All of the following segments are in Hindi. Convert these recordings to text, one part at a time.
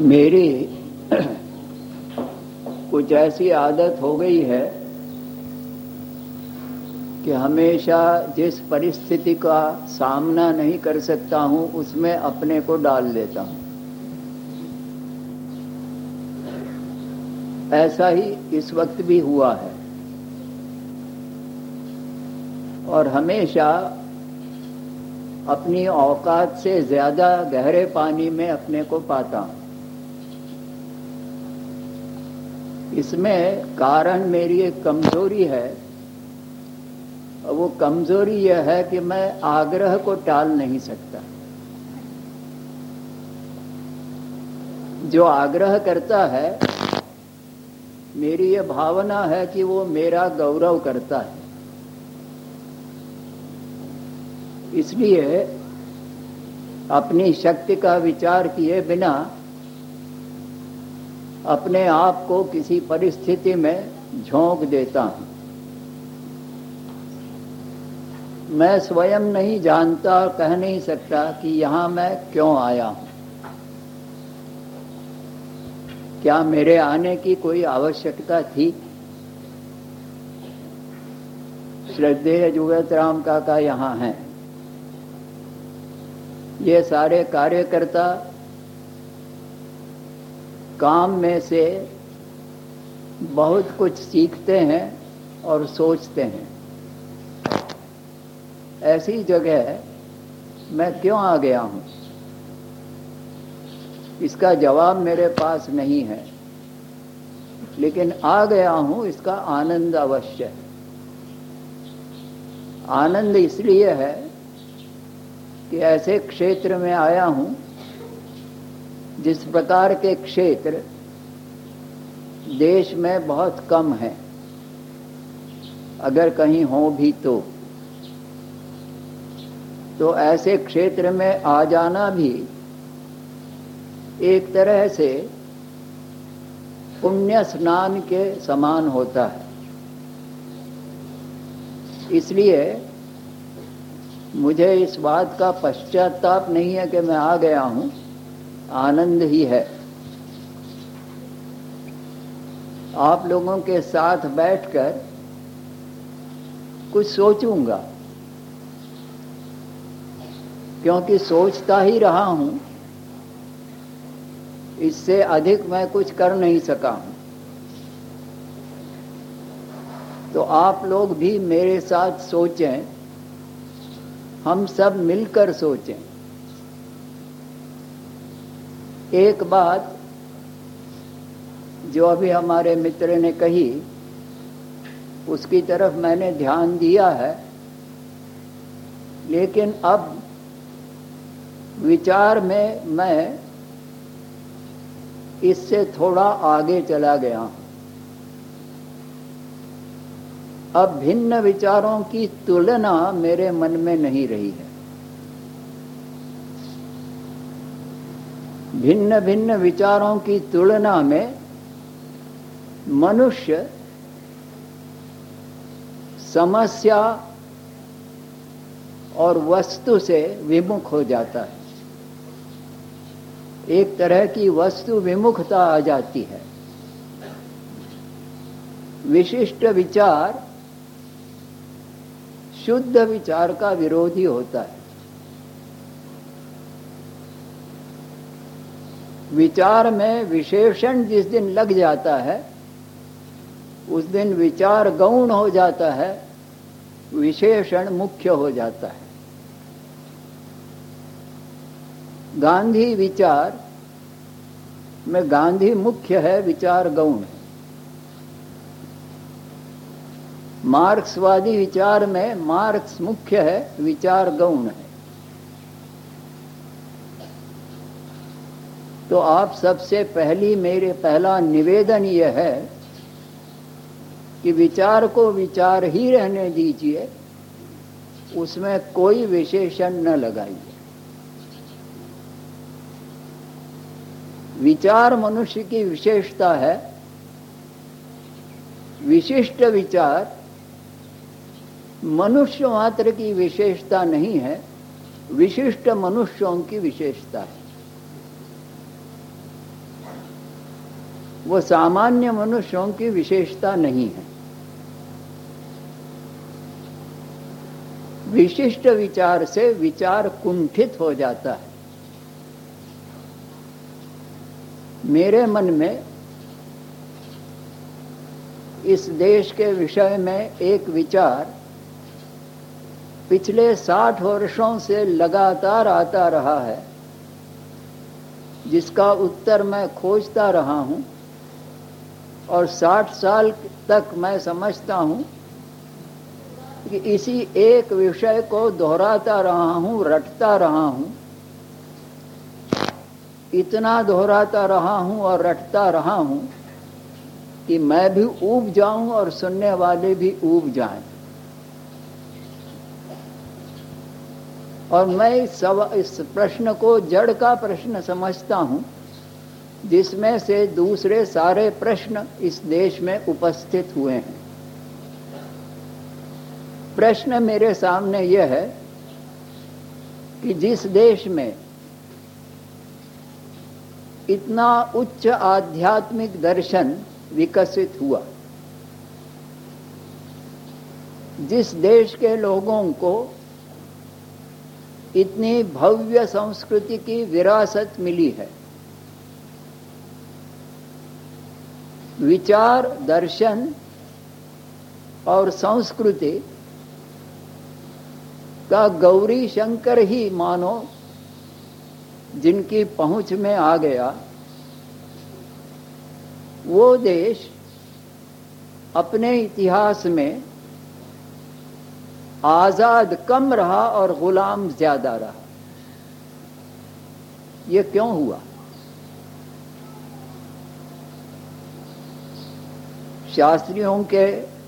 मेरी कुछ ऐसी आदत हो गई है कि हमेशा जिस परिस्थिति का सामना नहीं कर सकता हूं उसमें अपने को डाल देता हूं। ऐसा ही इस वक्त भी हुआ है और हमेशा अपनी औकात से ज्यादा गहरे पानी में अपने को पाता हूं। इसमें कारण मेरी एक कमजोरी है और वो कमजोरी यह है कि मैं आग्रह को टाल नहीं सकता। जो आग्रह करता है, मेरी ये भावना है कि वो मेरा गौरव करता है, इसलिए अपनी शक्ति का विचार किए बिना अपने आप को किसी परिस्थिति में झोंक देता हूं। मैं स्वयं नहीं जानता और कह नहीं सकता कि यहां मैं क्यों आया हूं। क्या मेरे आने की कोई आवश्यकता थी? श्रद्धेय जुगत राम काका यहां हैं। ये सारे कार्यकर्ता काम में से बहुत कुछ सीखते हैं और सोचते हैं। ऐसी जगह मैं क्यों आ गया हूं, इसका जवाब मेरे पास नहीं है, लेकिन आ गया हूं इसका आनंद अवश्य है। आनंद इसलिए है कि ऐसे क्षेत्र में आया हूं जिस प्रकार के क्षेत्र देश में बहुत कम है, अगर कहीं हो भी तो ऐसे क्षेत्र में आ जाना भी एक तरह से पुण्य स्नान के समान होता है। इसलिए मुझे इस बात का पश्चाताप नहीं है कि मैं आ गया हूं, आनंद ही है। आप लोगों के साथ बैठकर कुछ सोचूंगा, क्योंकि सोचता ही रहा हूं, इससे अधिक मैं कुछ कर नहीं सका हूं। तो आप लोग भी मेरे साथ सोचें, हम सब मिलकर सोचें। एक बात जो अभी हमारे मित्र ने कही, उसकी तरफ मैंने ध्यान दिया है, लेकिन अब विचार में मैं इससे थोड़ा आगे चला गया हूं। अब भिन्न विचारों की तुलना मेरे मन में नहीं रही है। भिन्न भिन्न विचारों की तुलना में मनुष्य समस्या और वस्तु से विमुख हो जाता है। एक तरह की वस्तु विमुखता आ जाती है। विशिष्ट विचार शुद्ध विचार का विरोधी होता है। विचार में विशेषण जिस दिन लग जाता है, उस दिन विचार गौण हो जाता है, विशेषण मुख्य हो जाता है। गांधी विचार में गांधी मुख्य है, विचार गौण है। मार्क्सवादी विचार में मार्क्स मुख्य है, विचार गौण है। तो आप सबसे पहला निवेदन यह है कि विचार को विचार ही रहने दीजिए, उसमें कोई विशेषण न लगाइए। विचार मनुष्य की विशेषता है। विशिष्ट विचार मनुष्य मात्र की विशेषता नहीं है, विशिष्ट मनुष्यों की विशेषता है। वो सामान्य मनुष्यों की विशेषता नहीं है। विशिष्ट विचार से विचार कुंठित हो जाता है। मेरे मन में इस देश के विषय में एक विचार पिछले 60 वर्षों से लगातार आता रहा है, जिसका उत्तर मैं खोजता रहा हूं, और 60 साल तक मैं समझता हूं कि इसी एक विषय को दोहराता रहा हूं, रटता रहा हूं। इतना दोहराता रहा हूं और रटता रहा हूं कि मैं भी ऊब जाऊं और सुनने वाले भी ऊब जाएं। और मैं इस प्रश्न को जड़ का प्रश्न समझता हूं, जिसमें से दूसरे सारे प्रश्न इस देश में उपस्थित हुए हैं। प्रश्न मेरे सामने यह है कि जिस देश में इतना उच्च आध्यात्मिक दर्शन विकसित हुआ, जिस देश के लोगों को इतनी भव्य संस्कृति की विरासत मिली है, विचार, दर्शन और संस्कृति का गौरी शंकर ही मानो जिनकी पहुंच में आ गया, वो देश अपने इतिहास में आजाद कम रहा और गुलाम ज्यादा रहा। ये क्यों हुआ? शास्त्रियों के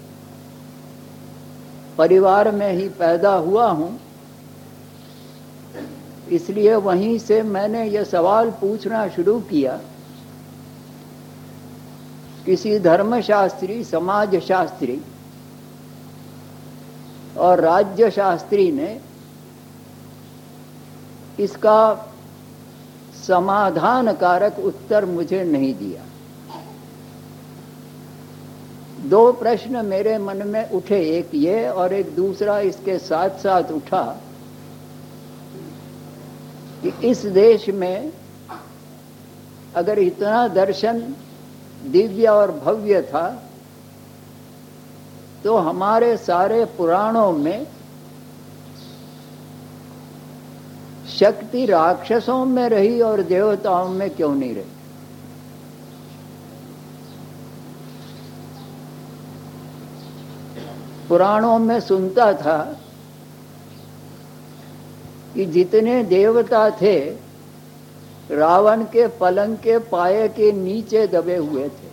परिवार में ही पैदा हुआ हूं, इसलिए वहीं से मैंने ये सवाल पूछना शुरू किया। किसी धर्मशास्त्री, समाजशास्त्री और राज्य शास्त्री ने इसका समाधानकारक उत्तर मुझे नहीं दिया। दो प्रश्न मेरे मन में उठे, एक ये और एक दूसरा इसके साथ साथ उठा कि इस देश में अगर इतना दर्शन दिव्य और भव्य था, तो हमारे सारे पुराणों में शक्ति राक्षसों में रही और देवताओं में क्यों नहीं रही? पुराणों में सुनता था कि जितने देवता थे रावण के पलंग के पाए के नीचे दबे हुए थे।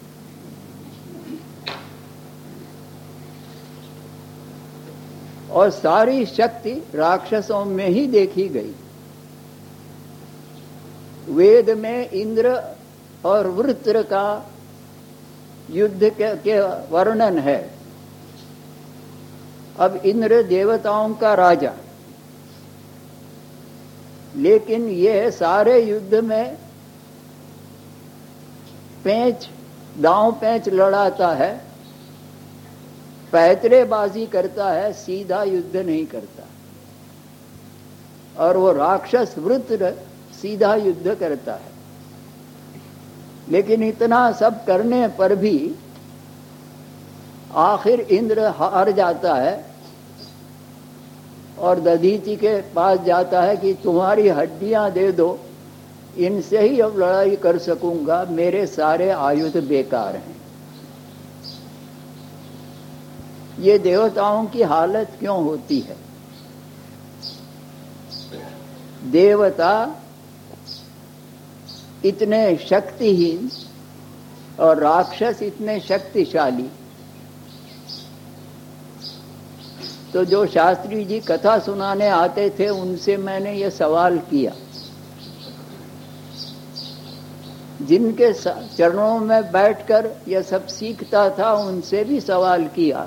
और सारी शक्ति राक्षसों में ही देखी गई। वेद में इंद्र और वृत्र का युद्ध के वर्णन है। अब इंद्र देवताओं का राजा, लेकिन ये सारे युद्ध में दांव पैंच लड़ाता है, पैतरेबाजी करता है, सीधा युद्ध नहीं करता। और वो राक्षस वृत्र सीधा युद्ध करता है। लेकिन इतना सब करने पर भी आखिर इंद्र हार जाता है और दधीचि के पास जाता है कि तुम्हारी हड्डियां दे दो, इनसे ही अब लड़ाई कर सकूंगा, मेरे सारे आयुध बेकार हैं। ये देवताओं की हालत क्यों होती है? देवता इतने शक्तिहीन और राक्षस इतने शक्तिशाली। तो जो शास्त्री जी कथा सुनाने आते थे उनसे मैंने ये सवाल किया। जिनके चरणों में बैठकर यह सब सीखता था उनसे भी सवाल किया।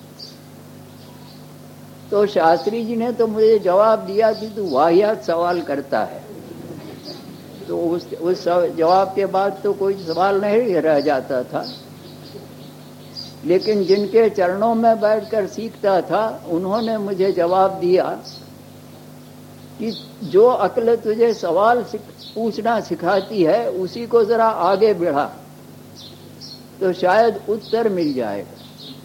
तो शास्त्री जी ने तो मुझे जवाब दिया कि तू वाहियात सवाल करता है। तो उस जवाब के बाद तो कोई सवाल नहीं रह जाता था। लेकिन जिनके चरणों में बैठकर सीखता था, उन्होंने मुझे जवाब दिया कि जो अक्ल तुझे सवाल पूछना सिखाती है, उसी को जरा आगे बढ़ा तो शायद उत्तर मिल जाएगा।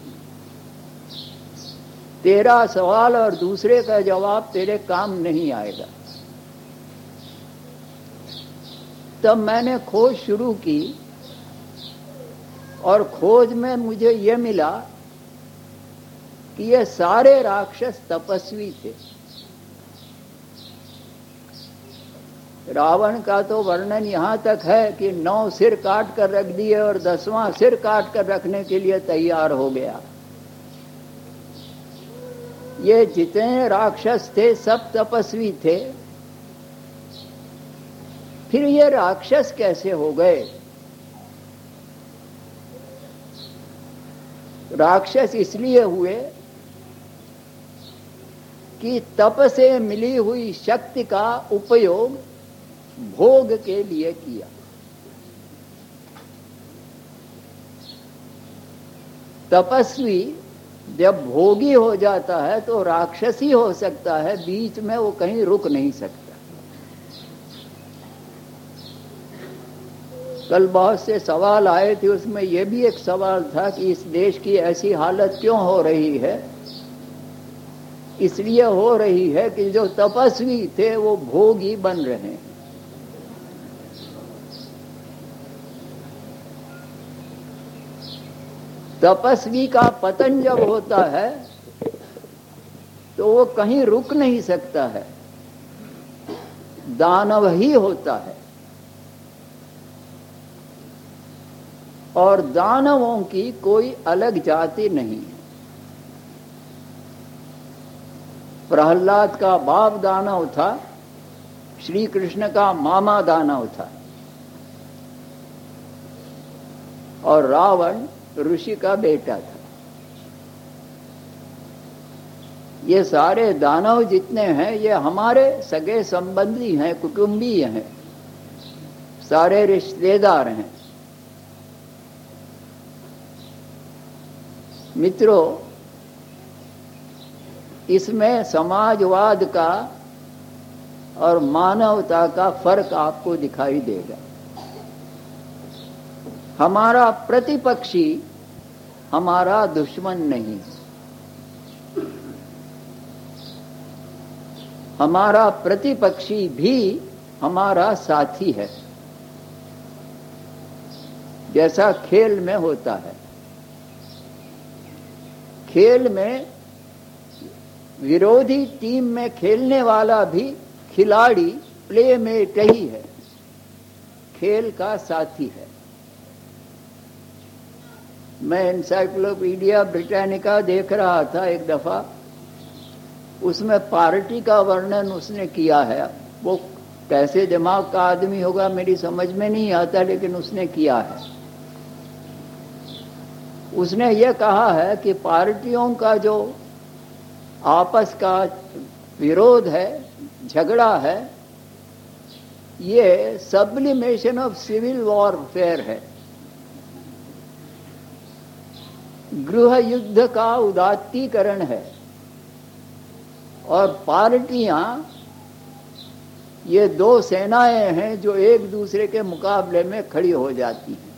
तेरा सवाल और दूसरे का जवाब तेरे काम नहीं आएगा। तब मैंने खोज शुरू की और खोज में मुझे यह मिला कि ये सारे राक्षस तपस्वी थे। रावण का तो वर्णन यहां तक है कि 9 सिर काट कर रख दिए और 10वां सिर काट कर रखने के लिए तैयार हो गया। ये जितने राक्षस थे सब तपस्वी थे। फिर ये राक्षस कैसे हो गए? राक्षस इसलिए हुए कि तप से मिली हुई शक्ति का उपयोग भोग के लिए किया। तपस्वी जब भोगी हो जाता है तो राक्षसी हो सकता है, बीच में वो कहीं रुक नहीं सकता। कल बहुत से सवाल आए थे, उसमें यह भी एक सवाल था कि इस देश की ऐसी हालत क्यों हो रही है? इसलिए हो रही है कि जो तपस्वी थे वो भोगी बन रहे हैं। तपस्वी का पतन जब होता है तो वो कहीं रुक नहीं सकता है, दानव ही होता है। और दानवों की कोई अलग जाति नहीं है। प्रहलाद का बाप दानव था, श्री कृष्ण का मामा दानव था, और रावण ऋषि का बेटा था। ये सारे दानव जितने हैं ये हमारे सगे संबंधी हैं, कुटुंबीय हैं, सारे रिश्तेदार हैं। मित्रों, इसमें समाजवाद का और मानवता का फर्क आपको दिखाई देगा। हमारा प्रतिपक्षी हमारा दुश्मन नहीं, हमारा प्रतिपक्षी भी हमारा साथी है। जैसा खेल में होता है, खेल में विरोधी टीम में खेलने वाला भी खिलाड़ी प्लेमेट ही है, खेल का साथी है। मैं एनसाइक्लोपीडिया ब्रिटानिका देख रहा था एक दफा, उसमें पार्टी का वर्णन उसने किया है। वो कैसे दिमाग का आदमी होगा मेरी समझ में नहीं आता, लेकिन उसने किया है। उसने ये कहा है कि पार्टियों का जो आपस का विरोध है, झगड़ा है, ये सब्लिमेशन ऑफ सिविल वॉरफेयर है, गृह युद्ध का उदात्तीकरण है। और पार्टियां ये 2 सेनाएं हैं जो एक दूसरे के मुकाबले में खड़ी हो जाती हैं।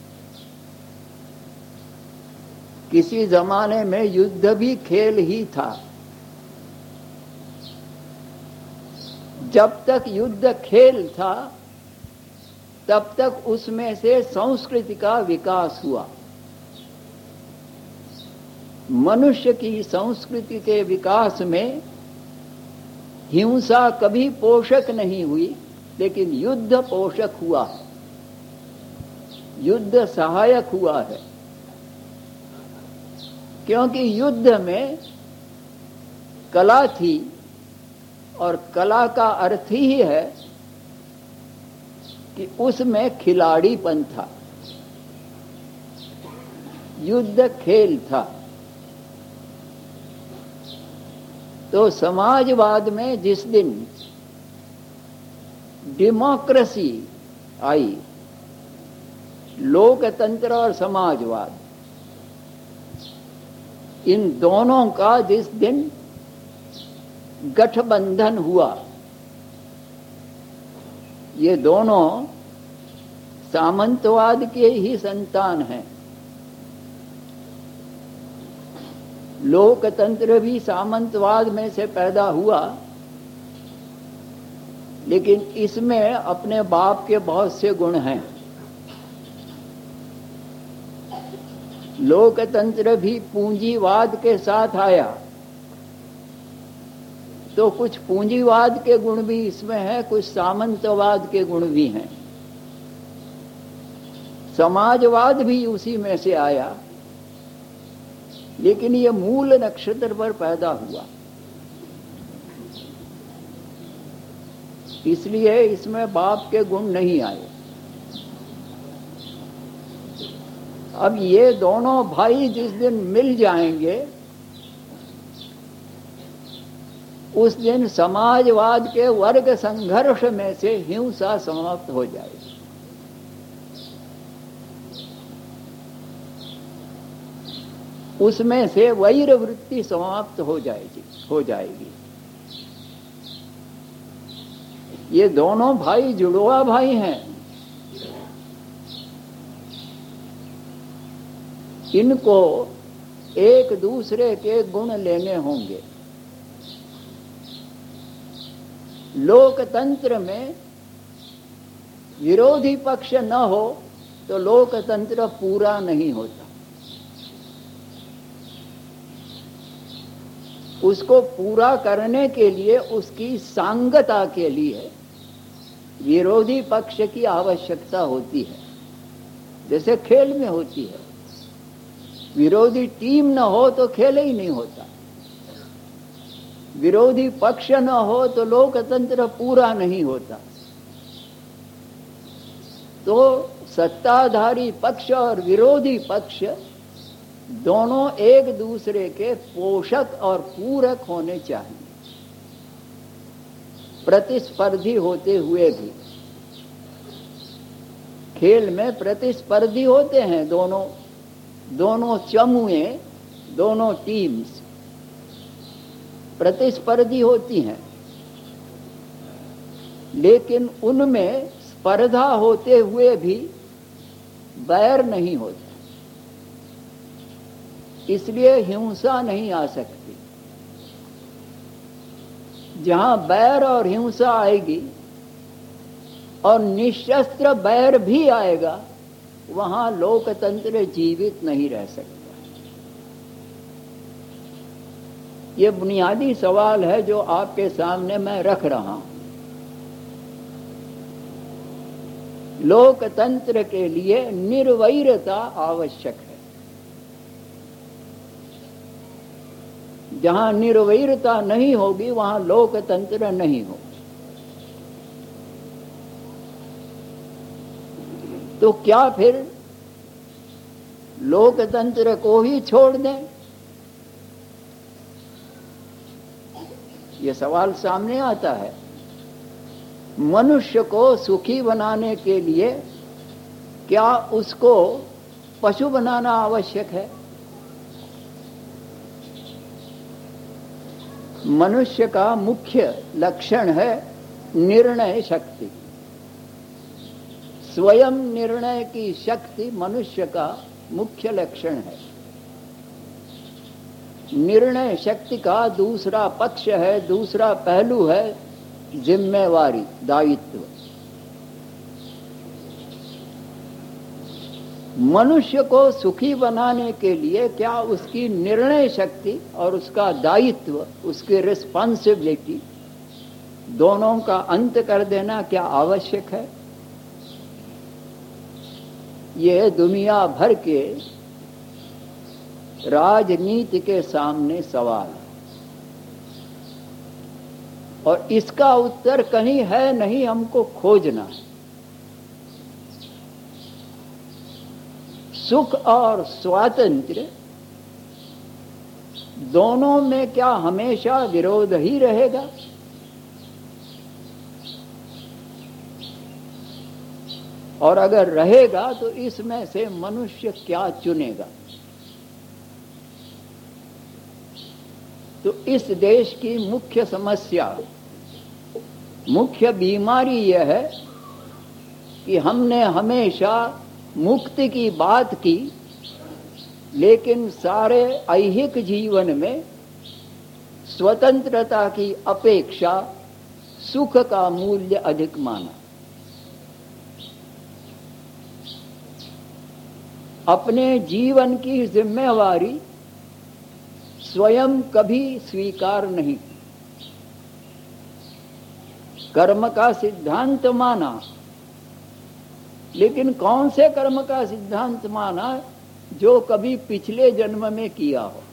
किसी जमाने में युद्ध भी खेल ही था। जब तक युद्ध खेल था तब तक उसमें से संस्कृति का विकास हुआ। मनुष्य की संस्कृति के विकास में हिंसा कभी पोषक नहीं हुई, लेकिन युद्ध पोषक हुआ है, युद्ध सहायक हुआ है। क्योंकि युद्ध में कला थी, और कला का अर्थ ही है कि उसमें खिलाड़ीपन था, युद्ध खेल था। तो समाजवाद में जिस दिन डेमोक्रेसी आई, लोकतंत्र और समाजवाद, इन दोनों का जिस दिन गठबंधन हुआ, ये दोनों सामंतवाद के ही संतान हैं। लोकतंत्र भी सामंतवाद में से पैदा हुआ, लेकिन इसमें अपने बाप के बहुत से गुण हैं। लोकतंत्र भी पूंजीवाद के साथ आया, तो कुछ पूंजीवाद के गुण भी इसमें हैं, कुछ सामंतवाद के गुण भी हैं। समाजवाद भी उसी में से आया, लेकिन ये मूल नक्षत्र पर पैदा हुआ, इसलिए इसमें बाप के गुण नहीं आए। अब ये दोनों भाई जिस दिन मिल जाएंगे, उस दिन समाजवाद के वर्ग संघर्ष में से हिंसा समाप्त हो जाएगी। उसमें से वैर वृत्ति समाप्त हो जाएगी। ये दोनों भाई जुड़वा भाई हैं। इनको एक दूसरे के गुण लेने होंगे। लोकतंत्र में विरोधी पक्ष न हो तो लोकतंत्र पूरा नहीं होता। उसको पूरा करने के लिए, उसकी सांगता के लिए विरोधी पक्ष की आवश्यकता होती है, जैसे खेल में होती है। विरोधी टीम न हो तो खेल ही नहीं होता, विरोधी पक्ष न हो तो लोकतंत्र पूरा नहीं होता। तो सत्ताधारी पक्ष और विरोधी पक्ष दोनों एक दूसरे के पोषक और पूरक होने चाहिए, प्रतिस्पर्धी होते हुए भी। खेल में प्रतिस्पर्धी होते हैं दोनों चमूए, दोनों टीम्स प्रतिस्पर्धी होती हैं, लेकिन उनमें स्पर्धा होते हुए भी बैर नहीं होता। इसलिए हिंसा नहीं आ सकती। जहां बैर और हिंसा आएगी और निशस्त्र बैर भी आएगा, वहां लोकतंत्र जीवित नहीं रह सकता। ये बुनियादी सवाल है जो आपके सामने मैं रख रहा हूं। लोकतंत्र के लिए निर्वैरता आवश्यक है। जहां निर्वैरता नहीं होगी, वहां लोकतंत्र नहीं होगा। तो क्या फिर लोकतंत्र को ही छोड़ दें? यह सवाल सामने आता है। मनुष्य को सुखी बनाने के लिए क्या उसको पशु बनाना आवश्यक है? मनुष्य का मुख्य लक्षण है निर्णय शक्ति। स्वयं निर्णय की शक्ति मनुष्य का मुख्य लक्षण है। निर्णय शक्ति का दूसरा पक्ष है, दूसरा पहलू है जिम्मेवारी, दायित्व। मनुष्य को सुखी बनाने के लिए क्या उसकी निर्णय शक्ति और उसका दायित्व, उसकी रिस्पॉन्सिबिलिटी, दोनों का अंत कर देना क्या आवश्यक है? ये दुनिया भर के राजनीति के सामने सवाल है, और इसका उत्तर कहीं है नहीं, हमको खोजना है। सुख और स्वातंत्र्य दोनों में क्या हमेशा विरोध ही रहेगा? और अगर रहेगा तो इसमें से मनुष्य क्या चुनेगा। तो इस देश की मुख्य समस्या, मुख्य बीमारी यह है कि हमने हमेशा मुक्ति की बात की, लेकिन सारे ऐहिक जीवन में स्वतंत्रता की अपेक्षा सुख का मूल्य अधिक माना। अपने जीवन की जिम्मेवारी स्वयं कभी स्वीकार नहीं की। कर्म का सिद्धांत माना, लेकिन कौन से कर्म का सिद्धांत माना? जो कभी पिछले जन्म में किया हो।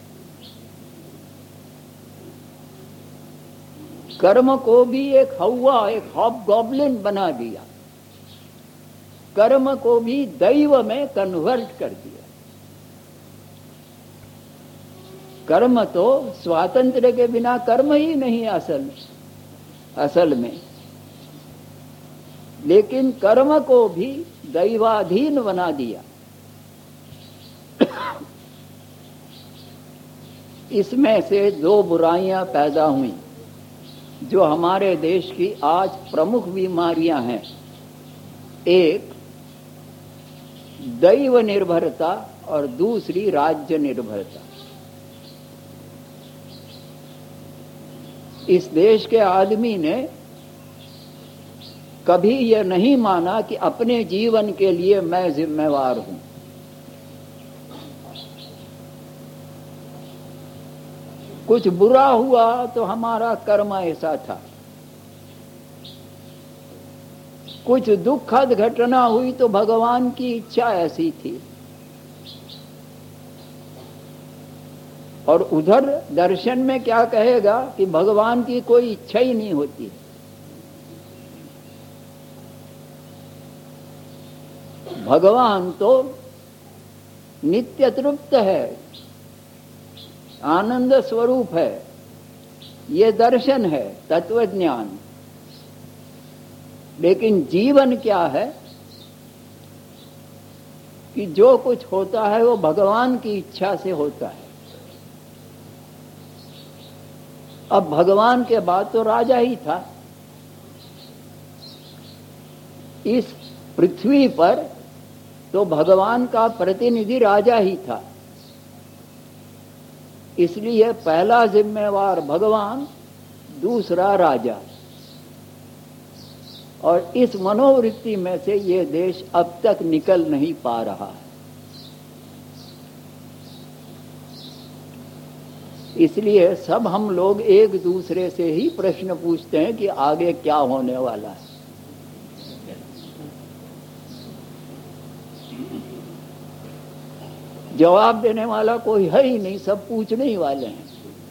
कर्म को भी एक हवा, एक हॉबगॉब्लिन बना दिया। कर्म को भी दैव में कन्वर्ट कर दिया। कर्म तो स्वातंत्र्य के बिना कर्म ही नहीं असल में, लेकिन कर्म को भी दैवाधीन बना दिया। इसमें से दो बुराइयां पैदा हुई जो हमारे देश की आज प्रमुख बीमारियां हैं। एक दैव निर्भरता और दूसरी राज्य निर्भरता। इस देश के आदमी ने कभी यह नहीं माना कि अपने जीवन के लिए मैं जिम्मेवार हूं। कुछ बुरा हुआ तो हमारा कर्म ऐसा था, कुछ दुखद घटना हुई तो भगवान की इच्छा ऐसी थी। और उधर दर्शन में क्या कहेगा कि भगवान की कोई इच्छा ही नहीं होती। भगवान तो नित्य तृप्त है, आनंद स्वरूप है। ये दर्शन है, तत्वज्ञान। लेकिन जीवन क्या है कि जो कुछ होता है वो भगवान की इच्छा से होता है। अब भगवान के बाद तो राजा ही था। इस पृथ्वी पर तो भगवान का प्रतिनिधि राजा ही था। इसलिए पहला जिम्मेवार भगवान, दूसरा राजा। और इस मनोवृत्ति में से ये देश अब तक निकल नहीं पा रहा है। इसलिए सब हम लोग एक दूसरे से ही प्रश्न पूछते हैं कि आगे क्या होने वाला है। जवाब देने वाला कोई है ही नहीं, सब पूछने ही वाले हैं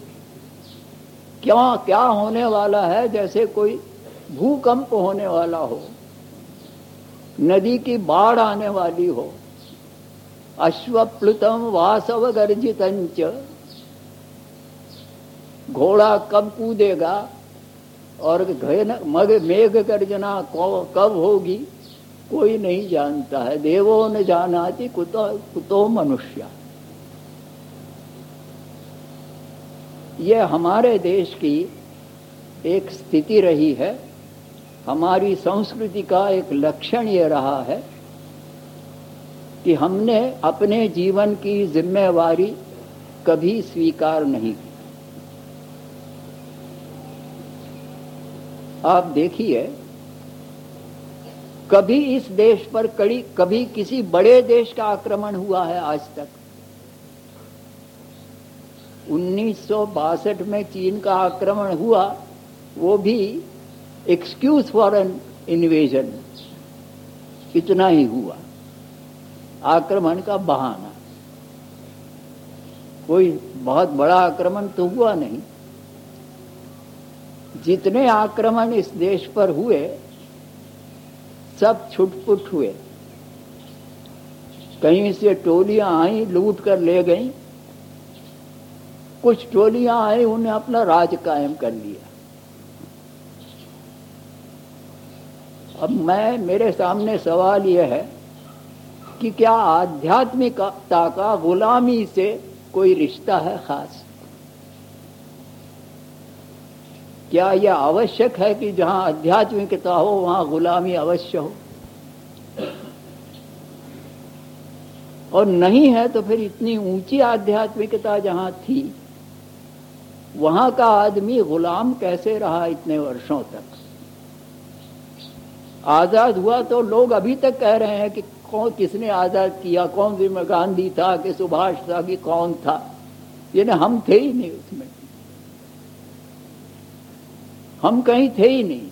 क्या होने वाला है। जैसे कोई भूकंप होने वाला हो, नदी की बाढ़ आने वाली हो, अश्वप्लुतम वासव गर्जितंच, घोड़ा कब कूदेगा और मेघ गर्जना कब होगी कोई नहीं जानता है। देवो न जानाति कुतो मनुष्य। यह हमारे देश की एक स्थिति रही है। हमारी संस्कृति का एक लक्षण यह रहा है कि हमने अपने जीवन की जिम्मेवारी कभी स्वीकार नहीं की। आप देखिए, कभी इस देश पर कभी किसी बड़े देश का आक्रमण हुआ है आज तक? 1962 में चीन का आक्रमण हुआ, वो भी एक्सक्यूज फॉर एन इन्वेजन, इतना ही हुआ, आक्रमण का बहाना। कोई बहुत बड़ा आक्रमण तो हुआ नहीं। जितने आक्रमण इस देश पर हुए सब छुटपुट हुए। कहीं से टोलियां आई, लूट कर ले गईं। कुछ टोलियां आई, उन्हें अपना राज कायम कर लिया। अब मेरे सामने सवाल यह है कि क्या आध्यात्मिकता का गुलामी से कोई रिश्ता है खास? क्या यह आवश्यक है कि जहां आध्यात्मिकता हो वहां गुलामी अवश्य हो? और नहीं है तो फिर इतनी ऊंची आध्यात्मिकता जहां थी वहां का आदमी गुलाम कैसे रहा इतने वर्षों तक? आजाद हुआ तो लोग अभी तक कह रहे हैं कि किसने आजाद किया, कौन सी में गांधी था कि सुभाष था कि कौन था, ये ना, हम थे ही नहीं उसमें, हम कहीं थे ही नहीं,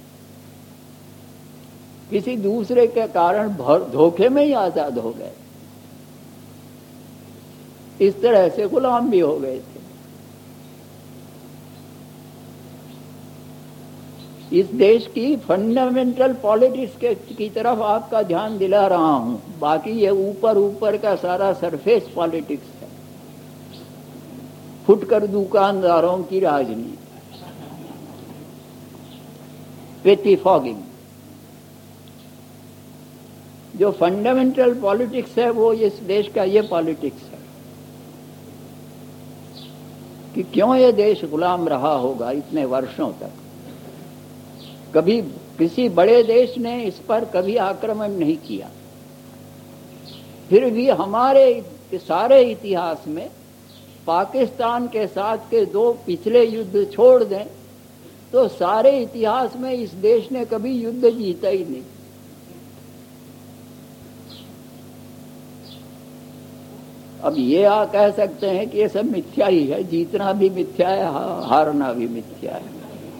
किसी दूसरे के कारण धोखे में ही आजाद हो गए। इस तरह से गुलाम भी हो गए थे। इस देश की फंडामेंटल पॉलिटिक्स की तरफ आपका ध्यान दिला रहा हूं, बाकी ये ऊपर ऊपर का सारा सरफेस पॉलिटिक्स है, फुटकर दुकानदारों की राजनीति, पेटिफॉगिंग। जो फंडामेंटल पॉलिटिक्स है वो इस देश का ये पॉलिटिक्स है कि क्यों ये देश गुलाम रहा होगा इतने वर्षों तक। कभी किसी बड़े देश ने इस पर कभी आक्रमण नहीं किया, फिर भी हमारे सारे इतिहास में पाकिस्तान के साथ के 2 पिछले युद्ध छोड़ दें तो सारे इतिहास में इस देश ने कभी युद्ध जीता ही नहीं। अब ये कह सकते हैं कि ये सब मिथ्या ही है, जीतना भी मिथ्या है, हारना भी मिथ्या है।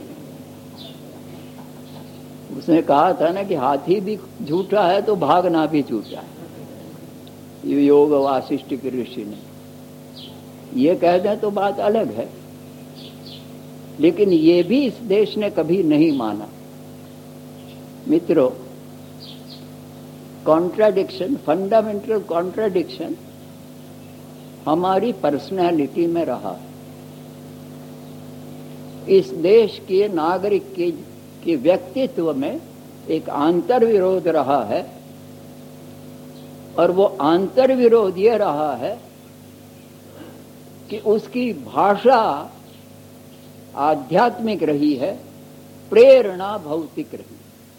उसने कहा था ना कि हाथी भी झूठा है तो भागना भी झूठा है। ये योग वासिष्ठ के ऋषि ने ये कह दें तो बात अलग है, लेकिन ये भी इस देश ने कभी नहीं माना। मित्रों, कॉन्ट्राडिक्शन, फंडामेंटल कॉन्ट्राडिक्शन हमारी पर्सनैलिटी में रहा। इस देश के नागरिक के व्यक्तित्व में एक आंतर विरोध रहा है, और वो आंतर विरोध ये रहा है कि उसकी भाषा आध्यात्मिक रही है, प्रेरणा भौतिक रही।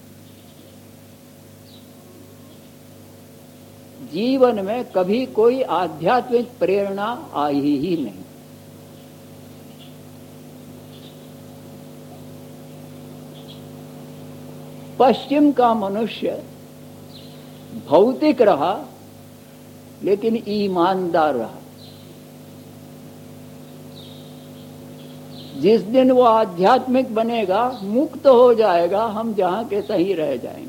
जीवन में कभी कोई आध्यात्मिक प्रेरणा आई ही नहीं। पश्चिम का मनुष्य भौतिक रहा लेकिन ईमानदार रहा। जिस दिन वो आध्यात्मिक बनेगा, मुक्त हो जाएगा, हम जहां के तहीं रह जाएंगे।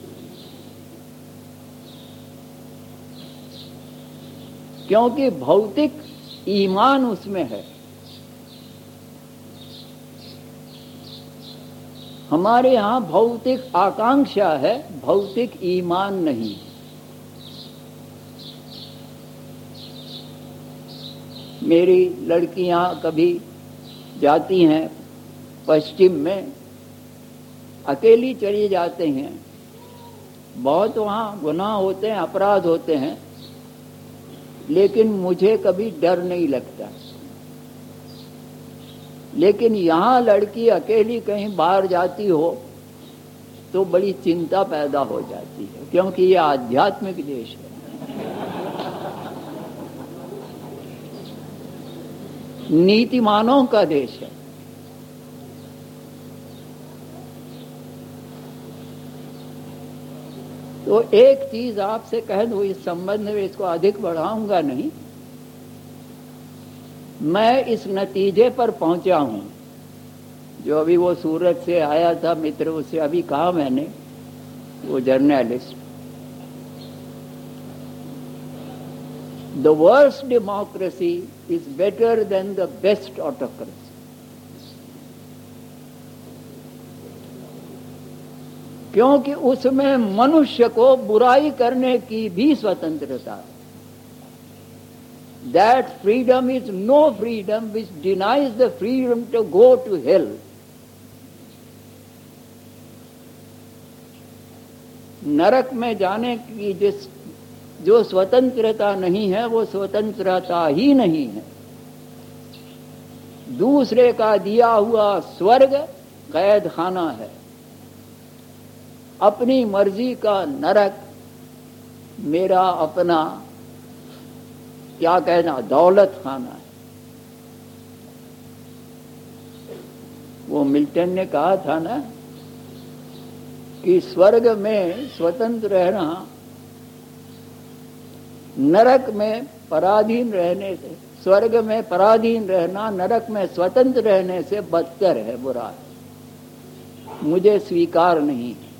क्योंकि भौतिक ईमान उसमें है। हमारे यहां भौतिक आकांक्षा है, भौतिक ईमान नहीं। मेरी लड़कियां कभी जाती हैं पश्चिम में, अकेली चली जाते हैं, बहुत वहां गुनाह होते हैं, अपराध होते हैं, लेकिन मुझे कभी डर नहीं लगता। लेकिन यहां लड़की अकेली कहीं बाहर जाती हो तो बड़ी चिंता पैदा हो जाती है, क्योंकि ये आध्यात्मिक देश है। नीतिमानों का देश है। तो एक चीज आपसे कह दूं इस संबंध में, इसको अधिक बढ़ाऊंगा नहीं। मैं इस नतीजे पर पहुंचा हूं, जो अभी वो सूरत से आया था मित्र, उससे अभी कहा मैंने, वो journalist, the worst democracy is better than the best autocracy. क्योंकि उसमें मनुष्य को बुराई करने की भी स्वतंत्रता है। That freedom is no freedom which denies the freedom to go to hell. नरक में जाने की जो स्वतंत्रता नहीं है वो स्वतंत्रता ही नहीं है। दूसरे का दिया हुआ स्वर्ग कैद खाना है, अपनी मर्जी का नरक मेरा अपना क्या कहना दौलत खाना है। वो मिल्टन ने कहा था ना कि स्वर्ग में स्वतंत्र रहना नरक में पराधीन रहने से, स्वर्ग में पराधीन रहना नरक में स्वतंत्र रहने से बदतर है, बुरा है, मुझे स्वीकार नहीं है।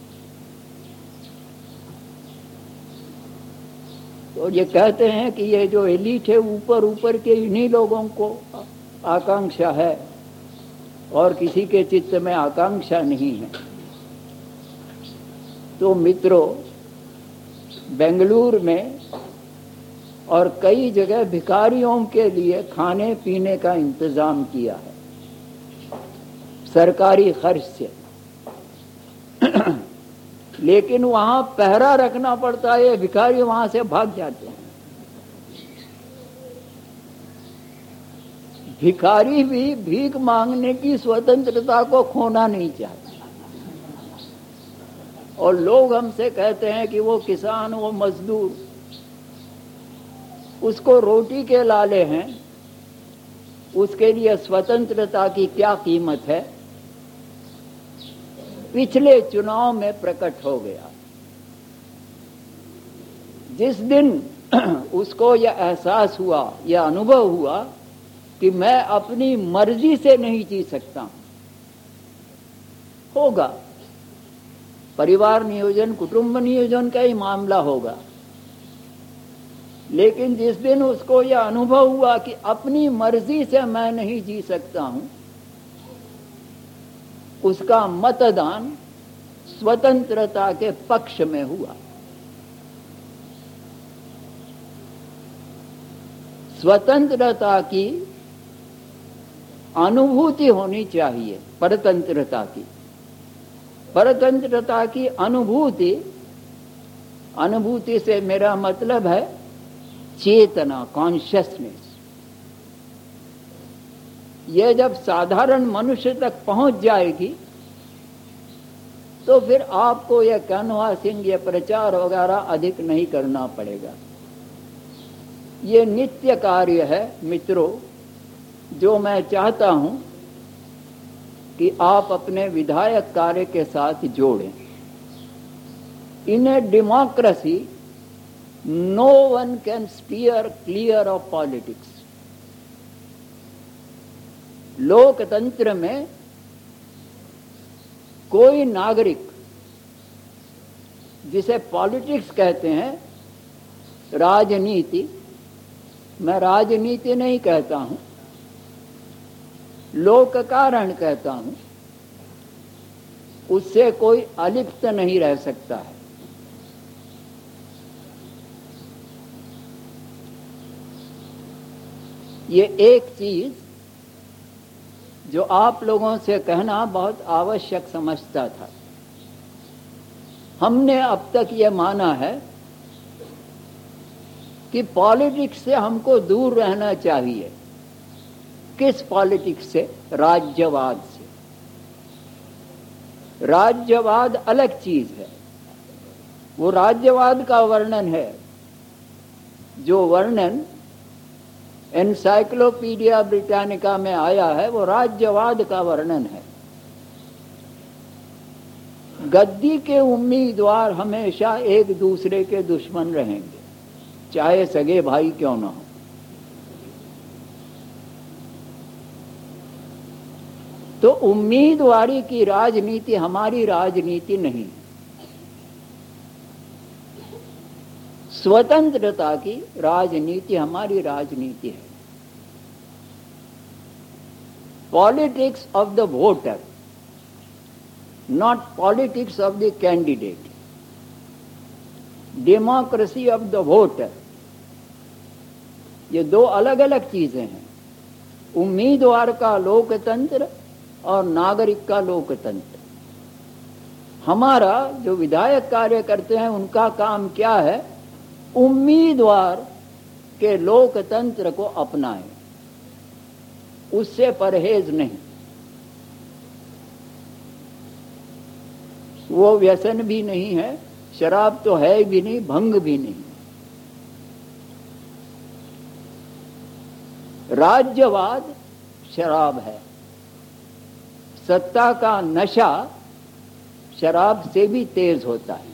तो ये कहते हैं कि ये जो एलीट है ऊपर ऊपर के इन्हीं लोगों को आकांक्षा है और किसी के चित्त में आकांक्षा नहीं है। तो मित्रों, बेंगलुरु में और कई जगह भिखारियों के लिए खाने पीने का इंतजाम किया है सरकारी खर्च से, लेकिन वहां पहरा रखना पड़ता है, भिखारी वहां से भाग जाते हैं। भिखारी भी भीख मांगने की स्वतंत्रता को खोना नहीं चाहते। और लोग हमसे कहते हैं कि वो किसान, वो मजदूर, उसको रोटी के लाले हैं, उसके लिए स्वतंत्रता की क्या कीमत है, पिछले चुनाव में प्रकट हो गया। जिस दिन उसको यह एहसास हुआ, यह अनुभव हुआ कि मैं अपनी मर्जी से नहीं जी सकता हूं, होगा परिवार नियोजन, कुटुंब नियोजन का ही मामला होगा, लेकिन जिस दिन उसको यह अनुभव हुआ कि अपनी मर्जी से मैं नहीं जी सकता हूं, उसका मतदान स्वतंत्रता के पक्ष में हुआ। स्वतंत्रता की अनुभूति होनी चाहिए, परतंत्रता की। परतंत्रता की अनुभूति, अनुभूति से मेरा मतलब है चेतना, कॉन्शियसनेस। यह जब साधारण मनुष्य तक पहुंच जाएगी तो फिर आपको यह कैनवासिंग, यह प्रचार वगैरह अधिक नहीं करना पड़ेगा। यह नित्य कार्य है मित्रों, जो मैं चाहता हूं कि आप अपने विधायक कार्य के साथ जोड़ें। In a democracy no one can steer clear of politics. लोकतंत्र में कोई नागरिक, जिसे पॉलिटिक्स कहते हैं, राजनीति, मैं राजनीति नहीं कहता हूं, लोक कारण कहता हूं, उससे कोई अलिप्त नहीं रह सकता है। ये एक चीज जो आप लोगों से कहना बहुत आवश्यक समझता था। हमने अब तक ये माना है कि पॉलिटिक्स से हमको दूर रहना चाहिए। किस पॉलिटिक्स से? राज्यवाद से। राज्यवाद अलग चीज है। वो राज्यवाद का वर्णन है, जो वर्णन एनसाइक्लोपीडिया ब्रिटानिका में आया है, वो राज्यवाद का वर्णन है। गद्दी के उम्मीदवार हमेशा एक दूसरे के दुश्मन रहेंगे, चाहे सगे भाई क्यों ना हो। तो उम्मीदवारी की राजनीति हमारी राजनीति नहीं। स्वतंत्रता की राजनीति हमारी राजनीति है। Politics of the voter, not politics of the candidate. Democracy of the voter, ये दो अलग अलग चीजें हैं। उम्मीदवार का लोकतंत्र और नागरिक का लोकतंत्र। हमारा जो विधायक कार्य करते हैं उनका काम क्या है? उम्मीदवार के लोकतंत्र को अपनाएं, उससे परहेज नहीं। वो व्यसन भी नहीं है, शराब तो है भी नहीं, भंग भी नहीं। राज्यवाद शराब है, सत्ता का नशा शराब से भी तेज होता है,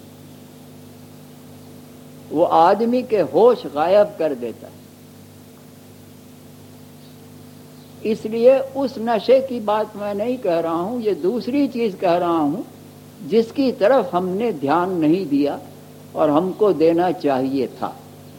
वो आदमी के होश गायब कर देता है। इसलिए उस नशे की बात मैं नहीं कह रहा हूं, ये दूसरी चीज कह रहा हूं जिसकी तरफ हमने ध्यान नहीं दिया और हमको देना चाहिए था।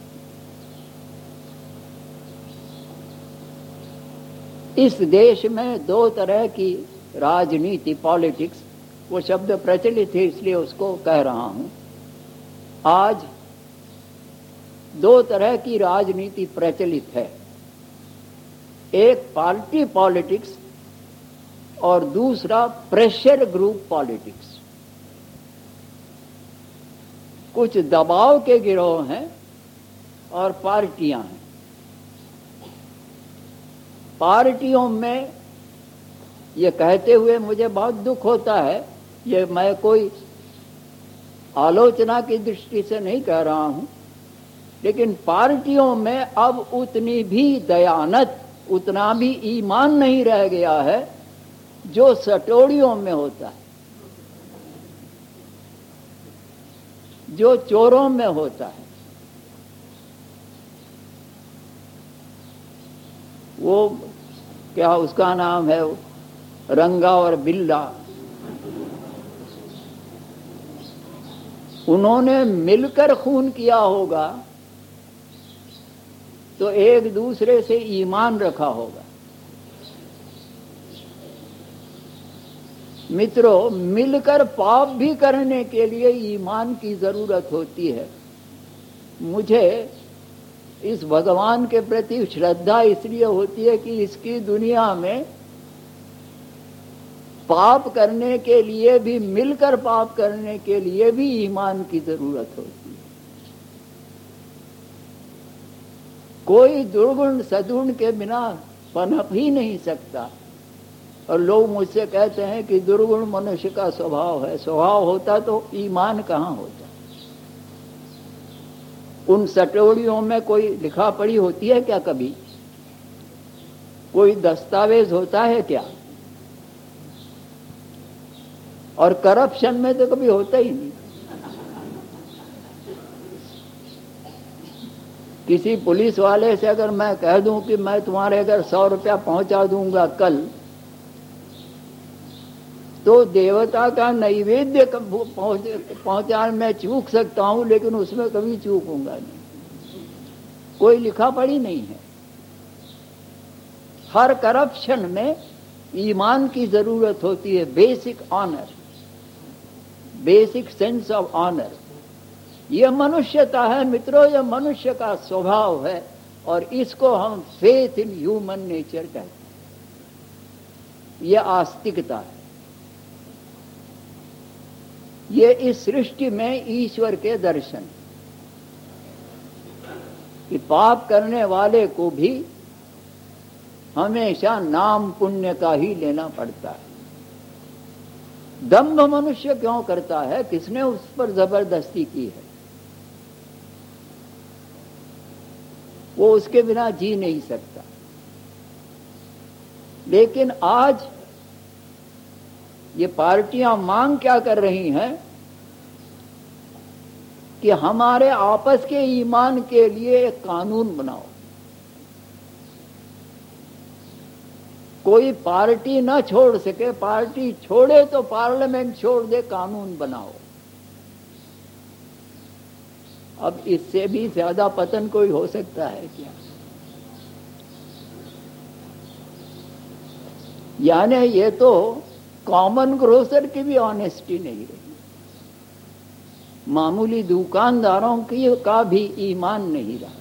इस देश में दो तरह की राजनीति, पॉलिटिक्स, वो शब्द प्रचलित है इसलिए उसको कह रहा हूं। आज दो तरह की राजनीति प्रचलित है, एक पार्टी पॉलिटिक्स और दूसरा प्रेशर ग्रुप पॉलिटिक्स। कुछ दबाव के गिरोह हैं और पार्टियां हैं। पार्टियों में ये कहते हुए मुझे बहुत दुख होता है, ये मैं कोई आलोचना की दृष्टि से नहीं कह रहा हूं, लेकिन पार्टियों में अब उतनी भी दयानत, उतना भी ईमान नहीं रह गया है जो सटोड़ियों में होता है, जो चोरों में होता है। वो क्या उसका नाम है, रंगा और बिल्ला, उन्होंने मिलकर खून किया होगा तो एक दूसरे से ईमान रखा होगा। मित्रों, मिलकर पाप भी करने के लिए ईमान की जरूरत होती है। मुझे इस भगवान के प्रति श्रद्धा इसलिए होती है कि इसकी दुनिया में पाप करने के लिए भी, मिलकर पाप करने के लिए भी ईमान की जरूरत होती है। कोई दुर्गुण सदुण के बिना पनप ही नहीं सकता। और लोग मुझसे कहते हैं कि दुर्गुण मनुष्य का स्वभाव है। स्वभाव होता तो ईमान कहां होता? उन सटोड़ियों में कोई लिखा पढ़ी होती है क्या? कभी कोई दस्तावेज होता है क्या? और करप्शन में तो कभी होता ही नहीं। किसी पुलिस वाले से अगर मैं कह दूं कि मैं तुम्हारे अगर 100 रुपया पहुंचा दूंगा कल, तो देवता का नैवेद्य पहुंचाने में चूक सकता हूं, लेकिन उसमें कभी चूकूंगा नहीं। कोई लिखा पढ़ी नहीं है। हर करप्शन में ईमान की जरूरत होती है, basic honour, basic sense of honour. यह मनुष्यता है मित्रों, यह मनुष्य का स्वभाव है और इसको हम फेथ इन ह्यूमन नेचर कहते हैं। यह आस्तिकता है। ये इस सृष्टि में ईश्वर के दर्शन कि पाप करने वाले को भी हमेशा नाम पुण्य का ही लेना पड़ता है। दंभ मनुष्य क्यों करता है? किसने उस पर जबरदस्ती की है? वो उसके बिना जी नहीं सकता। लेकिन आज ये पार्टियां मांग क्या कर रही हैं कि हमारे आपस के ईमान के लिए एक कानून बनाओ। कोई पार्टी ना छोड़ सके, पार्टी छोड़े तो पार्लियामेंट छोड़ दे, कानून बनाओ। अब इससे भी ज्यादा पतन कोई हो सकता है क्या? यानी ये तो कॉमन ग्रोसर की भी ऑनेस्टी नहीं रही, मामूली दुकानदारों की का भी ईमान नहीं रहा।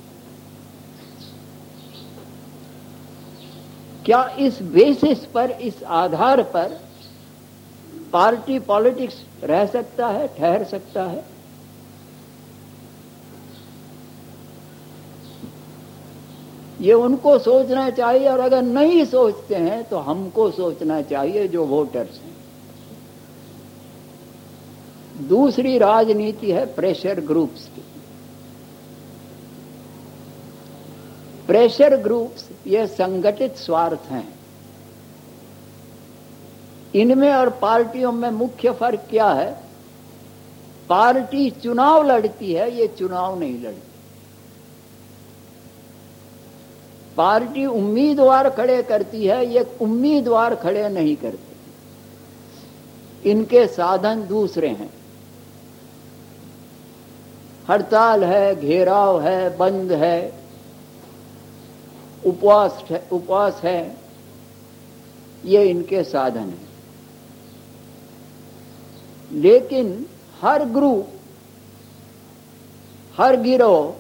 क्या इस बेसिस पर, इस आधार पर पार्टी पॉलिटिक्स रह सकता है, ठहर सकता है। ये उनको सोचना चाहिए, और अगर नहीं सोचते हैं तो हमको सोचना चाहिए जो वोटर्स हैं। दूसरी राजनीति है प्रेशर ग्रुप्स की। प्रेशर ग्रुप्स ये संगठित स्वार्थ हैं। इनमें और पार्टियों में मुख्य फर्क क्या है? पार्टी चुनाव लड़ती है, ये चुनाव नहीं लड़ती। पार्टी उम्मीदवार खड़े करती है, ये उम्मीदवार खड़े नहीं करते। इनके साधन दूसरे हैं। हड़ताल है, घेराव है, बंद है, उपवास है, ये इनके साधन हैं। लेकिन हर ग्रुप, हर गिरोह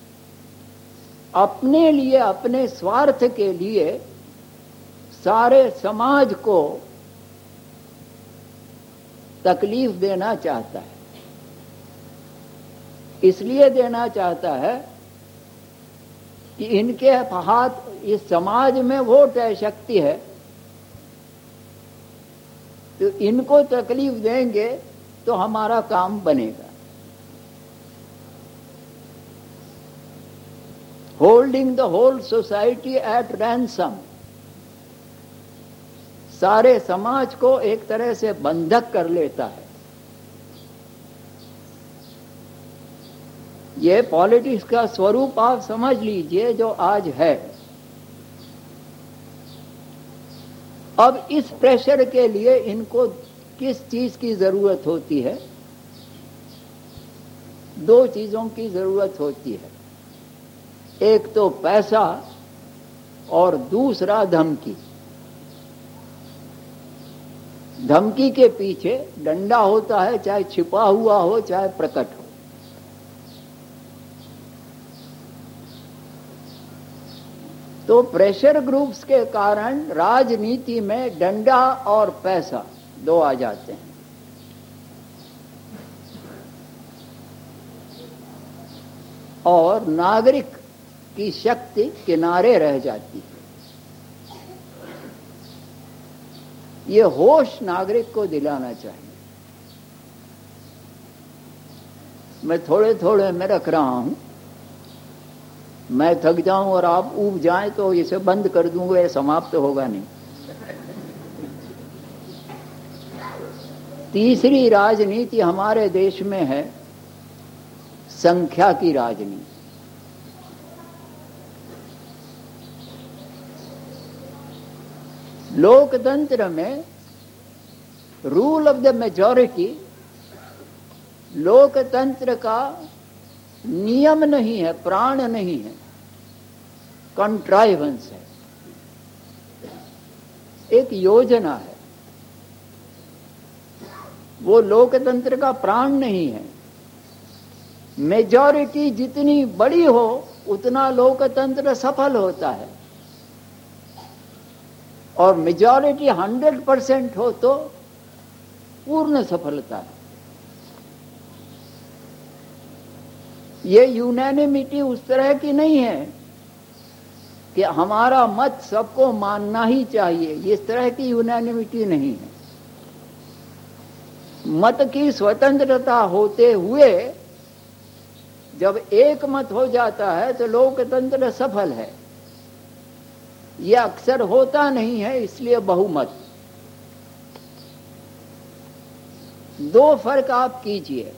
अपने लिए, अपने स्वार्थ के लिए सारे समाज को तकलीफ देना चाहता है। इसलिए देना चाहता है कि इनके हाथ, इस समाज में वोट है, शक्ति है, तो इनको तकलीफ देंगे तो हमारा काम बनेगा। Holding the whole society at ransom, सारे समाज को एक तरह से बंधक कर लेता है। ये पॉलिटिक्स का स्वरूप आप समझ लीजिए जो आज है। अब इस प्रेशर के लिए इनको किस चीज की जरूरत होती है? दो चीजों की जरूरत होती है। एक तो पैसा और दूसरा धमकी। धमकी के पीछे डंडा होता है, चाहे छिपा हुआ हो चाहे प्रकट हो। तो प्रेशर ग्रुप्स के कारण राजनीति में डंडा और पैसा दो आ जाते हैं। और नागरिक की शक्ति किनारे रह जाती है। ये होश नागरिक को दिलाना चाहिए। मैं थोड़े थोड़े में रख रहा हूं। मैं थक जाऊं और आप ऊब जाएं तो इसे बंद कर दूंगा, ये समाप्त होगा नहीं। तीसरी राजनीति हमारे देश में है संख्या की राजनीति। लोकतंत्र में रूल ऑफ द मेजॉरिटी लोकतंत्र का नियम नहीं है, प्राण नहीं है, कंट्राइवेंस है, एक योजना है। वो लोकतंत्र का प्राण नहीं है। मेजॉरिटी जितनी बड़ी हो उतना लोकतंत्र सफल होता है, और मेजॉरिटी 100% हो तो पूर्ण सफलता है। ये यूनैनिमिटी उस तरह की नहीं है कि हमारा मत सबको मानना ही चाहिए, इस तरह की यूनैनिमिटी नहीं है। मत की स्वतंत्रता होते हुए जब एक मत हो जाता है तो लोकतंत्र सफल है। यह अक्सर होता नहीं है, इसलिए बहुमत। दो फर्क आप कीजिए,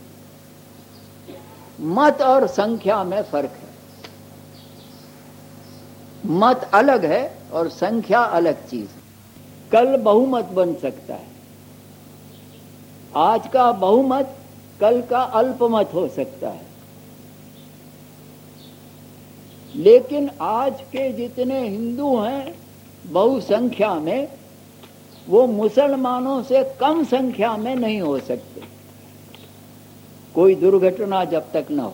मत और संख्या में फर्क है। मत अलग है और संख्या अलग चीज है। कल बहुमत बन सकता है। आज का बहुमत कल का अल्पमत हो सकता है। लेकिन आज के जितने हिंदू हैं बहुसंख्या में, वो मुसलमानों से कम संख्या में नहीं हो सकते, कोई दुर्घटना जब तक न हो।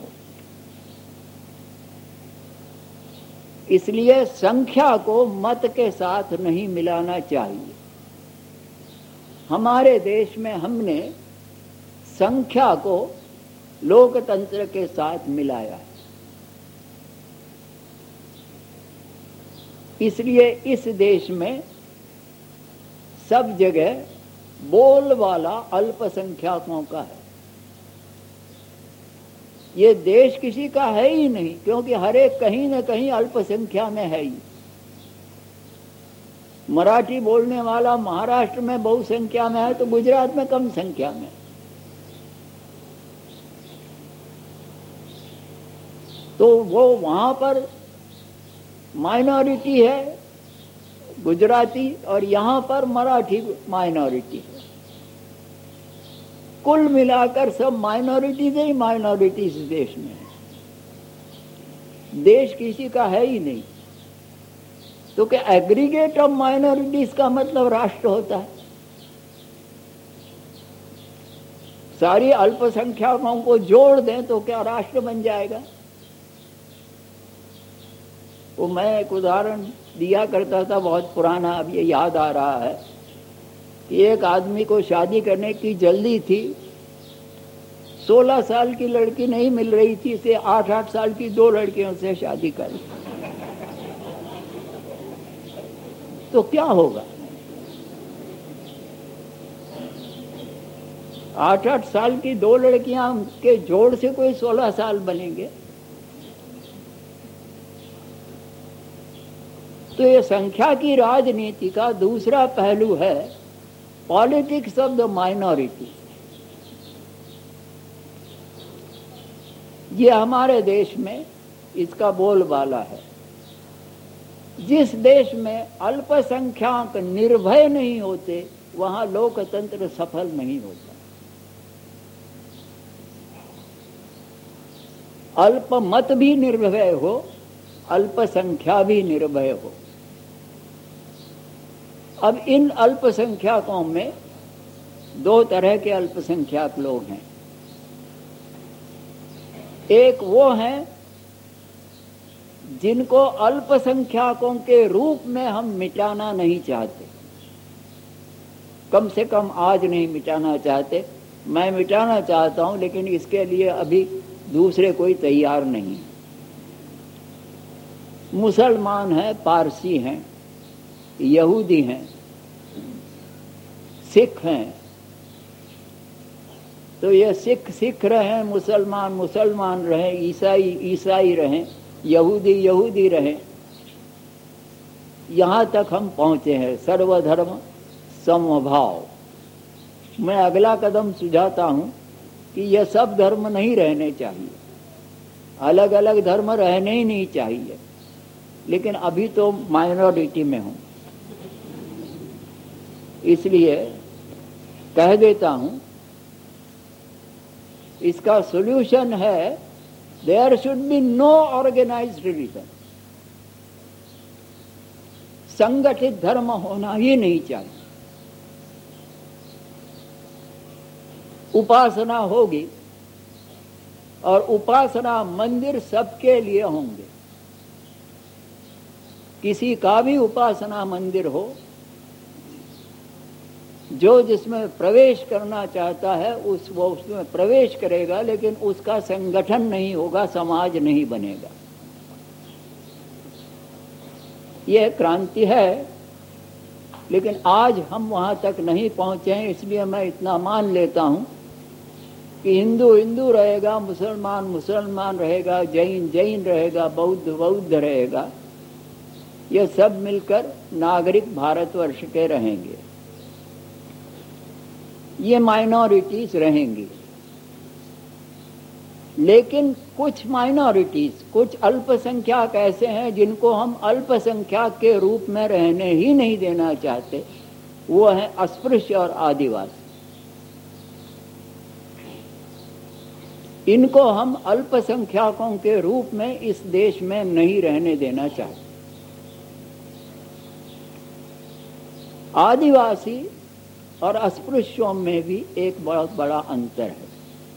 इसलिए संख्या को मत के साथ नहीं मिलाना चाहिए। हमारे देश में हमने संख्या को लोकतंत्र के साथ मिलाया है। इसलिए इस देश में सब जगह बोलबाला अल्पसंख्यकों का है। ये देश किसी का है ही नहीं, क्योंकि हर एक कहीं न कहीं अल्पसंख्या में है ही। मराठी बोलने वाला महाराष्ट्र में बहुसंख्या में है तो गुजरात में कम संख्या में। तो वो वहां पर माइनॉरिटी है गुजराती, और यहां पर मराठी माइनॉरिटी है। कुल मिलाकर सब माइनॉरिटीज ही माइनॉरिटीज देश में है। देश किसी का है ही नहीं। तो क्या एग्रीगेट ऑफ माइनॉरिटीज का मतलब राष्ट्र होता है? सारी अल्पसंख्यकों को जोड़ दें तो क्या राष्ट्र बन जाएगा? वो मैं एक उदाहरण दिया करता था, बहुत पुराना, अब ये याद आ रहा है कि एक आदमी को शादी करने की जल्दी थी। 16 साल की लड़की नहीं मिल रही थी, इसे 8-8 साल की 2 लड़कियों से शादी कर ली। तो क्या होगा? 8-8 साल की 2 लड़कियां के जोड़ से कोई 16 साल बनेंगे? तो ये संख्या की राजनीति का दूसरा पहलू है पॉलिटिक्स ऑफ द माइनॉरिटी। ये हमारे देश में इसका बोलबाला है। जिस देश में अल्पसंख्यक निर्भय नहीं होते वहां लोकतंत्र सफल नहीं होता। अल्पमत भी निर्भय हो, अल्पसंख्या भी निर्भय हो। अब इन अल्पसंख्यकों में 2 तरह के अल्पसंख्यक लोग हैं। एक वो हैं जिनको अल्पसंख्यकों के रूप में हम मिटाना नहीं चाहते, कम से कम आज नहीं मिटाना चाहते। मैं मिटाना चाहता हूं, लेकिन इसके लिए अभी दूसरे कोई तैयार नहीं है। मुसलमान हैं, पारसी हैं, यहूदी हैं, सिख हैं। तो ये सिख रहें, मुसलमान रहें, ईसाई रहें, यहूदी रहें, यहां तक हम पहुंचे हैं सर्वधर्म समभाव। मैं अगला कदम सुझाता हूं कि यह सब धर्म नहीं रहने चाहिए, अलग अलग धर्म रहने ही नहीं चाहिए। लेकिन अभी तो माइनॉरिटी में हूं, इसलिए कह देता हूं इसका सॉल्यूशन है there should be no organised religion. संगठित धर्म होना ही नहीं चाहिए। उपासना होगी और उपासना मंदिर सबके लिए होंगे। किसी का भी उपासना मंदिर हो, जो जिसमें प्रवेश करना चाहता है वो उसमें प्रवेश करेगा, लेकिन उसका संगठन नहीं होगा, समाज नहीं बनेगा। यह क्रांति है, लेकिन आज हम वहां तक नहीं पहुंचे हैं। इसलिए मैं इतना मान लेता हूं कि हिंदू हिंदू रहेगा, मुसलमान रहेगा, जैन रहेगा, बौद्ध रहेगा। ये सब मिलकर नागरिक भारतवर्ष के रहेंगे। ये माइनॉरिटीज रहेंगी, लेकिन कुछ माइनॉरिटीज, कुछ अल्पसंख्यक ऐसे हैं जिनको हम अल्पसंख्यक के रूप में रहने ही नहीं देना चाहते। वो हैं अस्पृश्य और आदिवासी। इनको हम अल्पसंख्यकों के रूप में इस देश में नहीं रहने देना चाहते। आदिवासी और अस्पृश्यों में भी एक बहुत बड़ा अंतर है।